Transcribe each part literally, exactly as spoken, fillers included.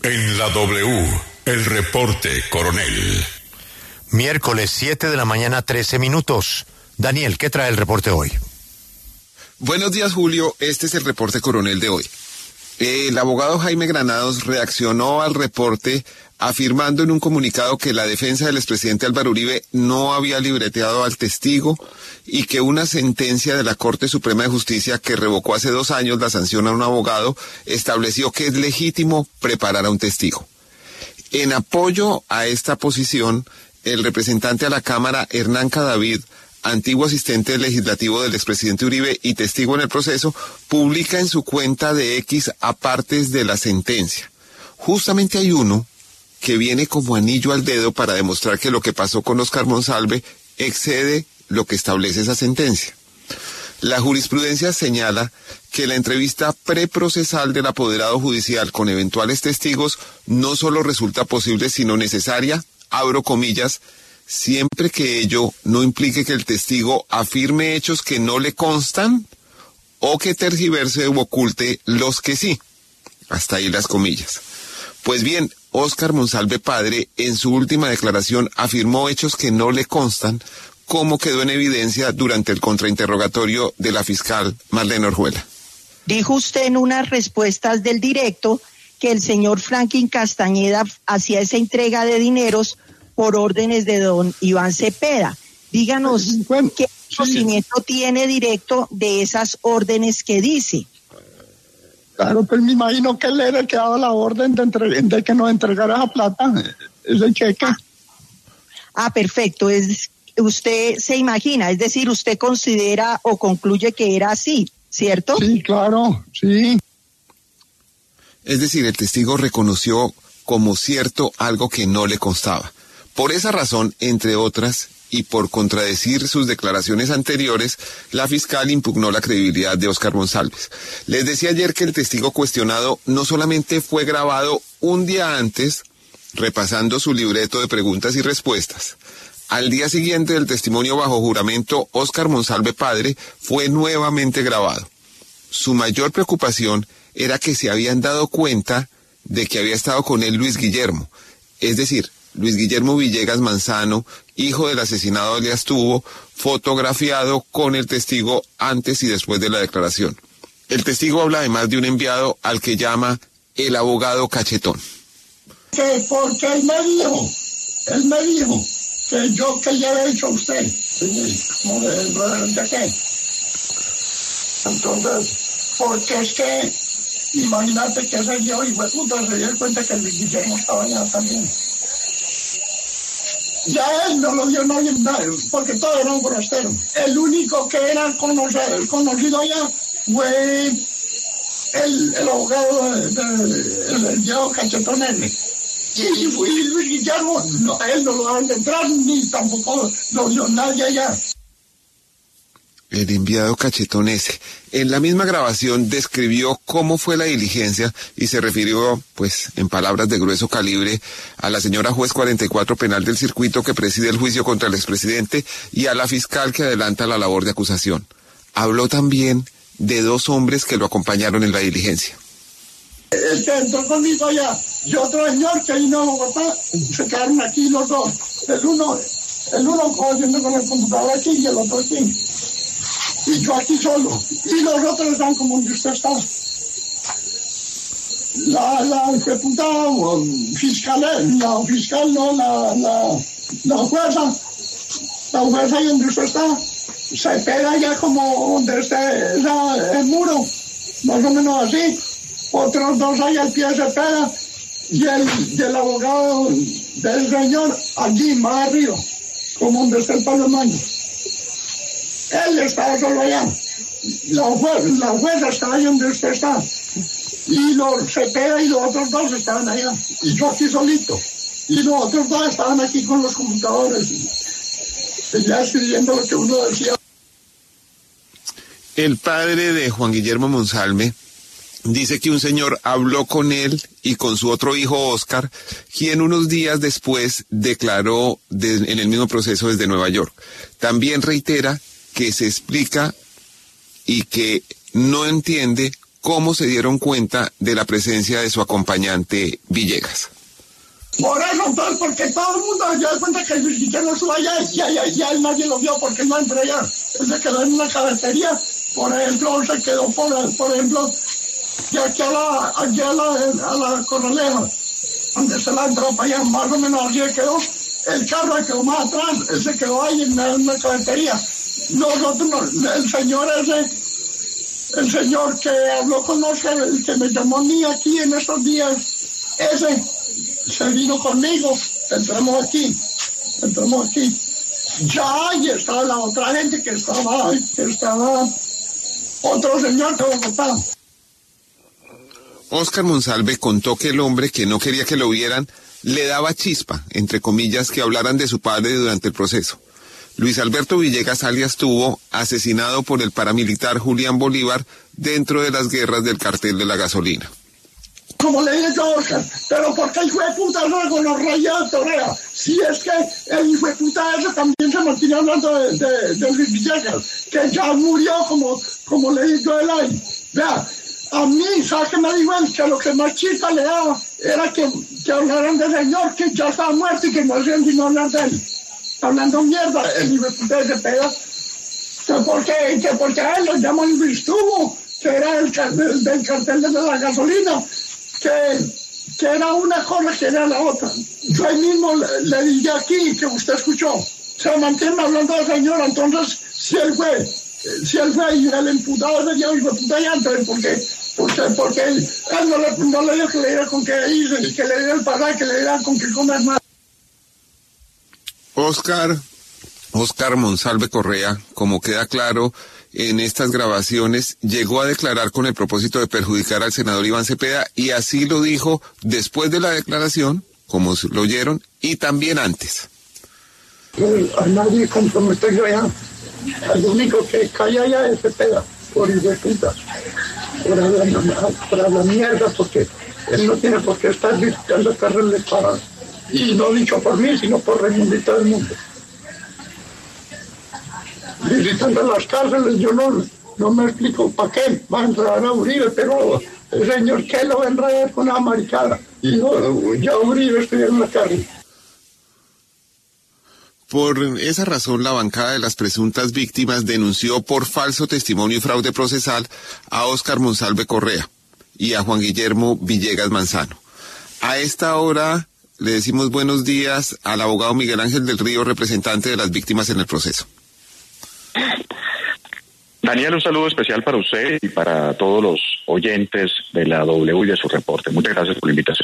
En la W, el reporte coronel. Miércoles siete de la mañana, trece minutos. Daniel, ¿qué trae el reporte hoy? Buenos días, Julio. Este es el reporte coronel de hoy. El abogado Jaime Granados reaccionó al reporte afirmando en un comunicado que la defensa del expresidente Álvaro Uribe no había libreteado al testigo y que una sentencia de la Corte Suprema de Justicia que revocó hace dos años la sanción a un abogado estableció que es legítimo preparar a un testigo. En apoyo a esta posición, el representante a la Cámara, Hernán Cadavid, antiguo asistente legislativo del expresidente Uribe y testigo en el proceso, publica en su cuenta de X apartes de la sentencia. Justamente hay uno que viene como anillo al dedo para demostrar que lo que pasó con Óscar Monsalve excede lo que establece esa sentencia. La jurisprudencia señala que la entrevista preprocesal del apoderado judicial con eventuales testigos no solo resulta posible sino necesaria, abro comillas, siempre que ello no implique que el testigo afirme hechos que no le constan o que tergiverse o oculte los que sí. Hasta ahí las comillas. Pues bien, Óscar Monsalve padre, en su última declaración, afirmó hechos que no le constan, como quedó en evidencia durante el contrainterrogatorio de la fiscal Marlene Orjuela. Dijo usted en unas respuestas del directo que el señor Franklin Castañeda hacía esa entrega de dineros por órdenes de don Iván Cepeda. Díganos, ¿qué conocimiento sí. tiene directo de esas órdenes que dice? Claro, pues me imagino que él era el que daba la orden de, entre, de que nos entregara esa plata, ese cheque. Ah, ah, perfecto. Es, usted se imagina, es decir, usted considera o concluye que era así, ¿cierto? Sí, claro, sí. Es decir, el testigo reconoció como cierto algo que no le constaba. Por esa razón, entre otras, y por contradecir sus declaraciones anteriores, la fiscal impugnó la credibilidad de Óscar Monsalves. Les decía ayer que el testigo cuestionado no solamente fue grabado un día antes, repasando su libreto de preguntas y respuestas. Al día siguiente del testimonio bajo juramento, Óscar Monsalve padre fue nuevamente grabado. Su mayor preocupación era que se habían dado cuenta de que había estado con él Luis Guillermo, es decir, Luis Guillermo Villegas Manzano, hijo del asesinado alias Tubo, fotografiado con el testigo antes y después de la declaración. El testigo habla además de un enviado al que llama el abogado Cachetón. Que porque él me dijo, él me dijo que yo que ya había dicho a usted, como de, de qué. Entonces, porque es que, imagínate que ese yo y fue puta, se dio cuenta que Luis Guillermo estaba allá también. Ya él no lo dio nadie, porque todo era un forastero. El único que era conocido, conocido allá fue el, el abogado, de, de, el enviado Cachetón N. Y fui Luis Guillermo, no, a él no lo daban de entrar, ni tampoco lo dio nadie allá. El enviado Cachetón S. En la misma grabación describió cómo fue la diligencia y se refirió, pues, en palabras de grueso calibre, a la señora juez cuarenta y cuatro penal del circuito que preside el juicio contra el expresidente y a la fiscal que adelanta la labor de acusación. Habló también de dos hombres que lo acompañaron en la diligencia. El que entró conmigo allá y otro señor que vino a Bogotá, se quedaron aquí los dos. El uno, el uno cogiendo con el computador aquí y el otro aquí. Y yo aquí solo. Y los otros están como donde usted está. La, la diputada fiscal, la fiscal no, la, la, la jueza, la jueza ahí donde usted está, se pega ya como donde esté esa, el muro, más o menos así. Otros dos ahí al pie se pega. Y el, y el abogado del señor allí más arriba, como donde está el Palomaño. Él estaba solo allá. La, jue la jueza estaba ahí donde usted está. Y los Cepeda y los otros dos estaban allá. Y yo aquí solito. Y los otros dos estaban aquí con los computadores. Y ya escribiendo lo que uno decía. El padre de Juan Guillermo Monsalve dice que un señor habló con él y con su otro hijo Óscar, quien unos días después declaró de, en el mismo proceso desde Nueva York. También reitera que se explica y que no entiende cómo se dieron cuenta de la presencia de su acompañante Villegas. Por eso, entonces, porque todo el mundo se dio cuenta que Luis Guillermo estuvo allá y allá, allá nadie lo vio porque no entró allá. Él se quedó en una cafetería, por ejemplo, se quedó por, por ejemplo, de aquí a la, aquí a la, a la Corraleja, donde se la entró para allá, más o menos así se quedó. El carro se quedó más atrás, él se quedó ahí en una, en una cafetería. Nosotros, no, el señor ese, el señor que habló con Oscar, el que me llamó a mí aquí en estos días, ese se vino conmigo, entramos aquí, entramos aquí. Ya ahí estaba la otra gente que estaba, que estaba otro señor de Bogotá. Óscar Monsalve contó que el hombre que no quería que lo vieran le daba chispa, entre comillas, que hablaran de su padre durante el proceso. Luis Alberto Villegas alias Tubo, asesinado por el paramilitar Julián Bolívar dentro de las guerras del cartel de la gasolina. Como le dije yo a Oscar, pero ¿por qué hijo de puta no con los rayos de Torea? Si es que el hijo de puta ese también se mantiene hablando de, de, de Luis Villegas, que ya murió como, como le dije yo él ahí. Vea, a mí, ¿sabes qué me dijo él? Que lo que más chispa le daba era que, que hablaran del señor, que ya estaba muerto y que no hacían sino hablar de él. Hablando mierda, el hijo de puta ese pedo. Que porque, que porque a él lo llaman Luis Tubo, que era el, del, del cartel de la gasolina. Que, que era una cosa que era la otra. Yo ahí mismo le, le dije aquí que usted escuchó. Se mantiene hablando del señor, entonces si él fue, si él fue y el imputado ese día, hijo de puta ya, entonces, ¿por qué? Porque, porque él, él no, le, no le dio que le diera con qué irse, que le diera el pasaje, que le diera con qué comer más. Óscar, Óscar Monsalve Correa, como queda claro en estas grabaciones, llegó a declarar con el propósito de perjudicar al senador Iván Cepeda y así lo dijo después de la declaración, como lo oyeron, y también antes. A nadie comprometerlo ya. El único que calla ya es Cepeda, por irreputa, por hablar, por hablar mierda, porque él no tiene por qué estar visitando carreras para, y no dicho por mí, sino por Raimundo y todo el mundo. Visitando las cárceles, yo no, no me explico para qué va a entrar a Uribe, pero el señor que lo va a enredar con una maricada. Y no, ya Uribe estoy en la cárcel. Por esa razón, la bancada de las presuntas víctimas denunció por falso testimonio y fraude procesal a Óscar Monsalve Correa y a Juan Guillermo Villegas Manzano. A esta hora le decimos buenos días al abogado Miguel Ángel del Río, representante de las víctimas en el proceso. Daniel, un saludo especial para usted y para todos los oyentes de la W y de su reporte. Muchas gracias por la invitación.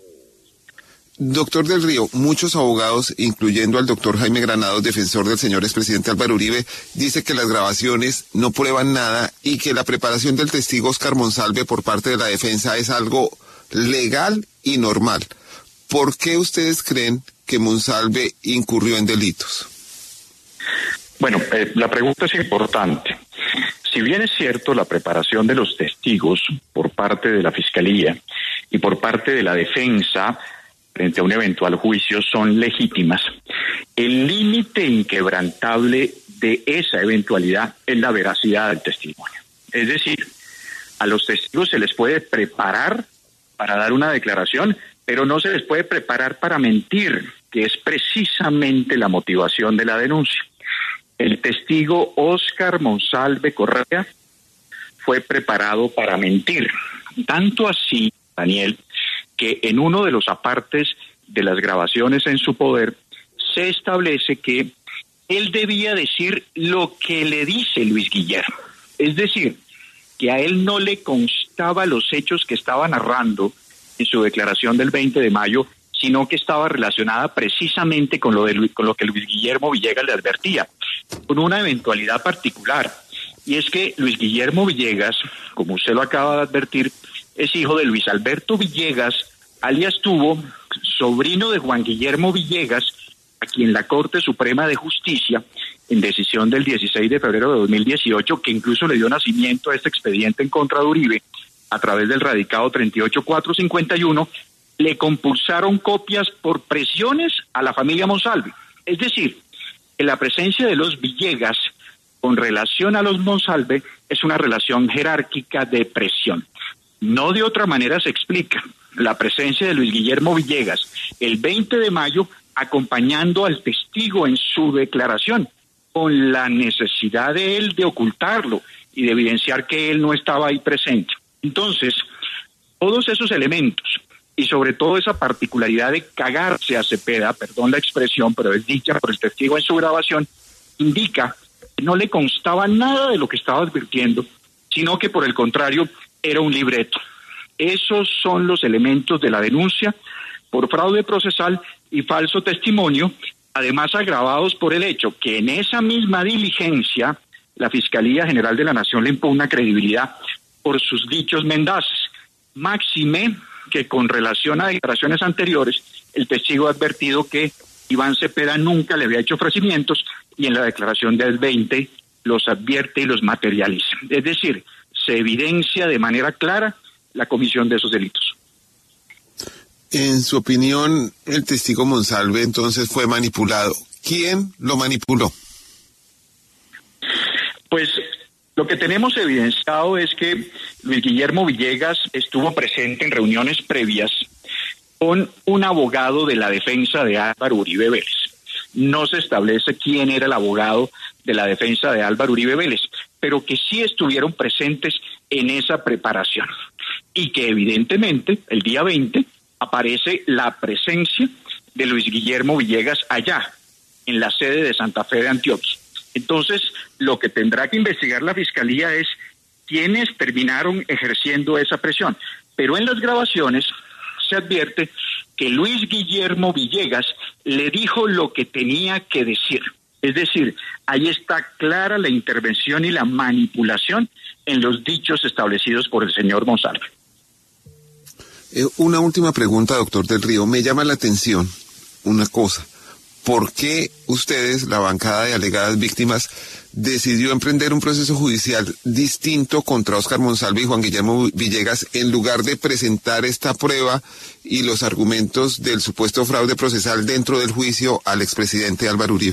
Doctor del Río, muchos abogados, incluyendo al doctor Jaime Granados, defensor del señor expresidente Álvaro Uribe, dice que las grabaciones no prueban nada y que la preparación del testigo Óscar Monsalve por parte de la defensa es algo legal y normal. ¿Por qué ustedes creen que Monsalve incurrió en delitos? Bueno, eh, la pregunta es importante. Si bien es cierto, la preparación de los testigos por parte de la Fiscalía y por parte de la defensa frente a un eventual juicio son legítimas, el límite inquebrantable de esa eventualidad es la veracidad del testimonio. Es decir, a los testigos se les puede preparar para dar una declaración, pero no se les puede preparar para mentir, que es precisamente la motivación de la denuncia. El testigo Óscar Monsalve Correa fue preparado para mentir. Tanto así, Daniel, que en uno de los apartes de las grabaciones en su poder se establece que él debía decir lo que le dice Luis Guillermo. Es decir, que a él no le constaba los hechos que estaba narrando en su declaración del veinte de mayo, sino que estaba relacionada precisamente con lo, de Luis, con lo que Luis Guillermo Villegas le advertía, con una eventualidad particular. Y es que Luis Guillermo Villegas, como usted lo acaba de advertir, es hijo de Luis Alberto Villegas, alias Tubo, sobrino de Juan Guillermo Villegas, a quien la Corte Suprema de Justicia, en decisión del dieciséis de febrero de dos mil dieciocho, que incluso le dio nacimiento a este expediente en contra de Uribe, a través del radicado treinta y ocho cuatrocientos cincuenta y uno, le compulsaron copias por presiones a la familia Monsalve. Es decir, en la presencia de los Villegas, con relación a los Monsalve es una relación jerárquica de presión. No de otra manera se explica la presencia de Luis Guillermo Villegas el veinte de mayo acompañando al testigo en su declaración, con la necesidad de él de ocultarlo y de evidenciar que él no estaba ahí presente. Entonces, todos esos elementos y sobre todo esa particularidad de cagarse a Cepeda, perdón la expresión, pero es dicha por el testigo en su grabación, indica que no le constaba nada de lo que estaba advirtiendo, sino que por el contrario era un libreto. Esos son los elementos de la denuncia por fraude procesal y falso testimonio, además agravados por el hecho que en esa misma diligencia la Fiscalía General de la Nación le impugna credibilidad por sus dichos mendaces. Máxime que con relación a declaraciones anteriores, el testigo ha advertido que Iván Cepeda nunca le había hecho ofrecimientos y en la declaración del veinte los advierte y los materializa. Es decir, se evidencia de manera clara la comisión de esos delitos. En su opinión, el testigo Monsalve entonces fue manipulado. ¿Quién lo manipuló? Pues lo que tenemos evidenciado es que Luis Guillermo Villegas estuvo presente en reuniones previas con un abogado de la defensa de Álvaro Uribe Vélez. No se establece quién era el abogado de la defensa de Álvaro Uribe Vélez, pero que sí estuvieron presentes en esa preparación y que evidentemente el día veinte aparece la presencia de Luis Guillermo Villegas allá, en la sede de Santa Fe de Antioquia. Entonces, lo que tendrá que investigar la Fiscalía es quiénes terminaron ejerciendo esa presión. Pero en las grabaciones se advierte que Luis Guillermo Villegas le dijo lo que tenía que decir. Es decir, ahí está clara la intervención y la manipulación en los dichos establecidos por el señor Monsalve. Eh, una última pregunta, doctor Del Río. Me llama la atención una cosa. ¿Por qué ustedes, la bancada de alegadas víctimas, decidió emprender un proceso judicial distinto contra Óscar Monsalve y Juan Guillermo Villegas en lugar de presentar esta prueba y los argumentos del supuesto fraude procesal dentro del juicio al expresidente Álvaro Uribe?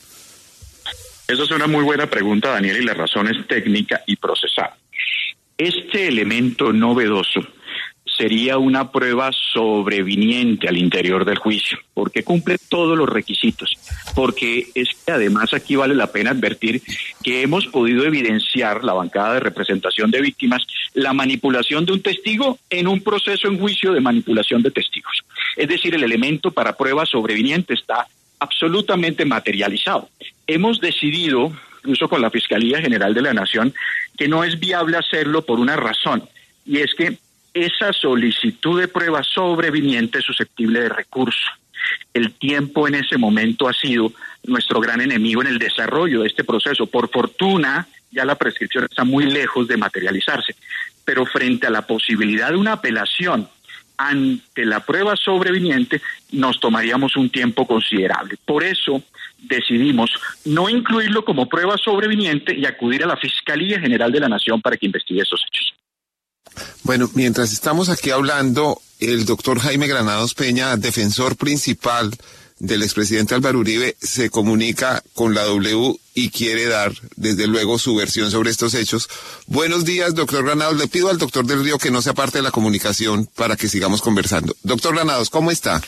Esa es una muy buena pregunta, Daniel, y la razón es técnica y procesal. Este elemento novedoso sería una prueba sobreviniente al interior del juicio, porque cumple todos los requisitos, porque es que además aquí vale la pena advertir que hemos podido evidenciar, la bancada de representación de víctimas, la manipulación de un testigo en un proceso en juicio de manipulación de testigos. Es decir, el elemento para prueba sobreviniente está absolutamente materializado. Hemos decidido, incluso con la Fiscalía General de la Nación, que no es viable hacerlo por una razón, y es que esa solicitud de prueba sobreviniente es susceptible de recurso. El tiempo en ese momento ha sido nuestro gran enemigo en el desarrollo de este proceso. Por fortuna, ya la prescripción está muy lejos de materializarse, pero frente a la posibilidad de una apelación ante la prueba sobreviniente, nos tomaríamos un tiempo considerable. Por eso decidimos no incluirlo como prueba sobreviniente y acudir a la Fiscalía General de la Nación para que investigue esos hechos. Bueno, mientras estamos aquí hablando, el doctor Jaime Granados Peña, defensor principal del expresidente Álvaro Uribe, se comunica con la W y quiere dar, desde luego, su versión sobre estos hechos. Buenos días, doctor Granados. Le pido al doctor Del Río que no se aparte de la comunicación para que sigamos conversando. Doctor Granados, ¿cómo está?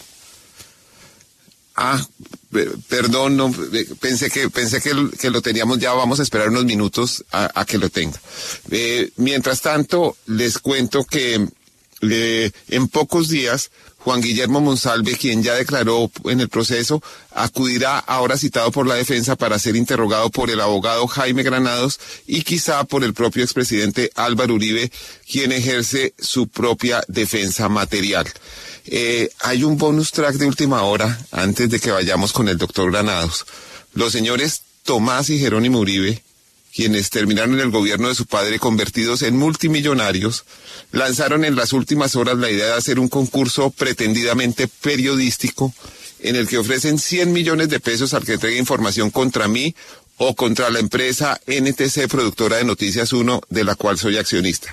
Ah, perdón, no, pensé que pensé que, que lo teníamos ya. Vamos a esperar unos minutos a, a que lo tenga. Eh, mientras tanto, les cuento que eh, en pocos días Juan Guillermo Monsalve, quien ya declaró en el proceso, acudirá ahora citado por la defensa para ser interrogado por el abogado Jaime Granados y quizá por el propio expresidente Álvaro Uribe, quien ejerce su propia defensa material. Eh, hay un bonus track de última hora antes de que vayamos con el doctor Granados. Los señores Tomás y Jerónimo Uribe, quienes terminaron en el gobierno de su padre convertidos en multimillonarios, lanzaron en las últimas horas la idea de hacer un concurso pretendidamente periodístico en el que ofrecen cien millones de pesos al que entregue información contra mí o contra la empresa N T C, productora de Noticias uno, de la cual soy accionista.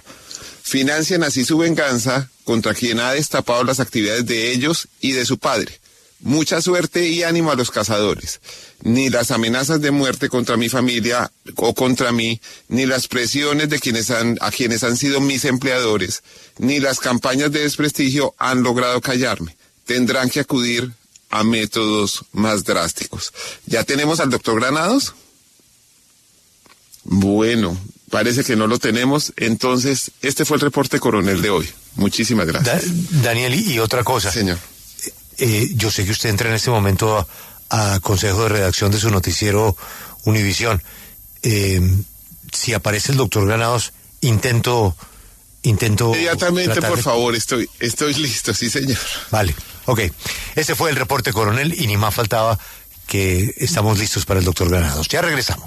Financian así su venganza contra quien ha destapado las actividades de ellos y de su padre. Mucha suerte y ánimo a los cazadores. Ni las amenazas de muerte contra mi familia o contra mí, ni las presiones de quienes han, a quienes han sido mis empleadores, ni las campañas de desprestigio han logrado callarme. Tendrán que acudir a métodos más drásticos. ¿Ya tenemos al doctor Granados? Bueno, parece que no lo tenemos. Entonces, este fue el reporte coronel de hoy. Muchísimas gracias. Da- Daniel, y otra cosa. Señor. Eh, yo sé que usted entra en este momento a, a consejo de redacción de su noticiero Univisión. Eh, si aparece el doctor Granados, intento... intento Inmediatamente, tratar por de- favor, estoy, estoy listo, sí, señor. Vale, ok. Este fue el reporte coronel y ni más faltaba que estamos listos para el doctor Granados. Ya regresamos.